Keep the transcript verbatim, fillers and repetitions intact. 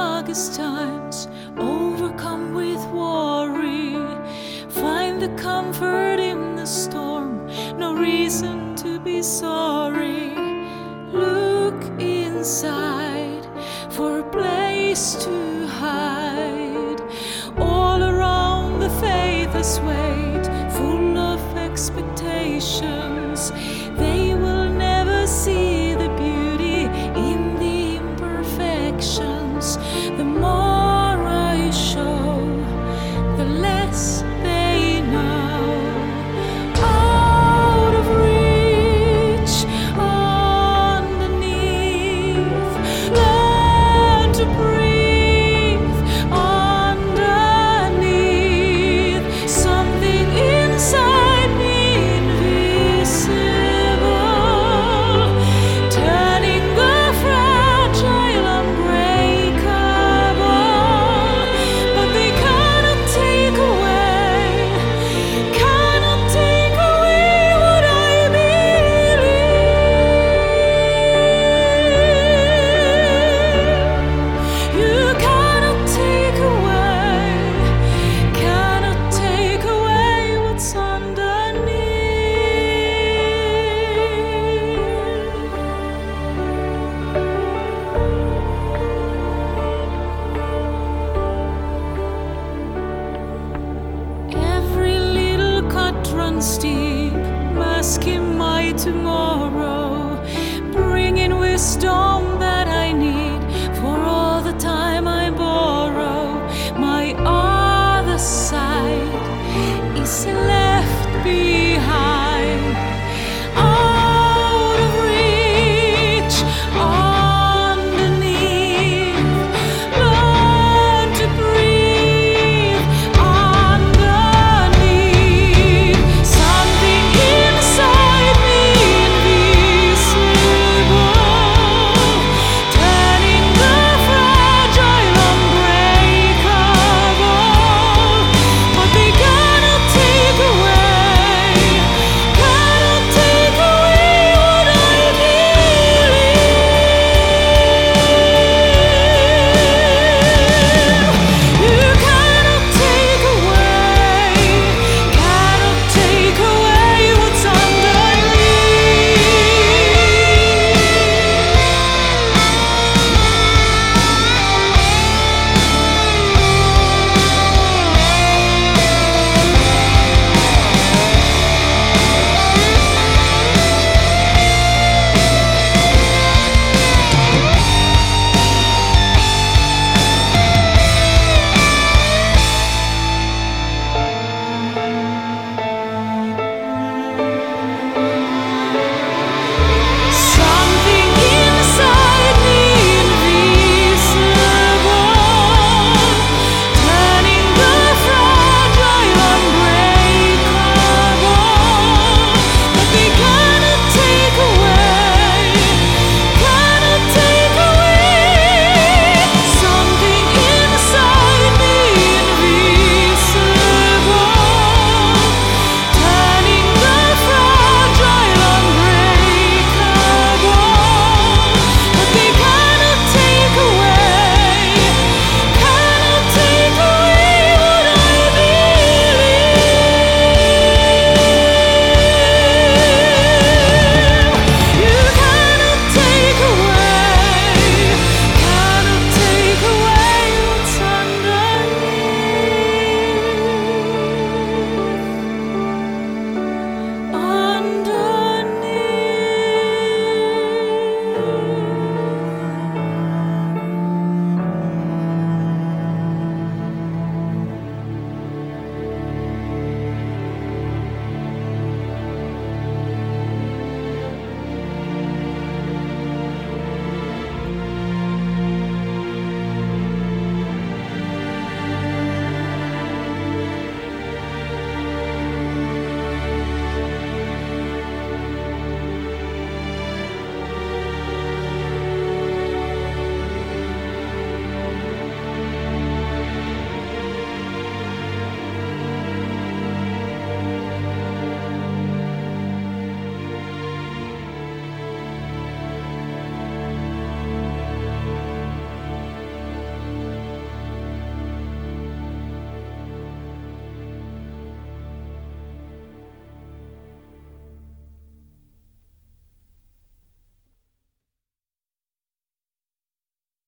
darkest times, overcome with worry. Find the comfort in the storm, no reason to be sorry. Look inside for a place to hide. All around the faith is weight, full of expectations. They will never see the beauty in the imperfections. The more I show, the less they know. Out of reach, underneath, learn to breathe underneath. Something inside me invisible, turning the fragile unbreakable. But they cannot take away, cannot take away what I believe. You cannot take away, cannot take away what's underneath. Every little cut runs deep, masking my tomorrow, bringing wisdom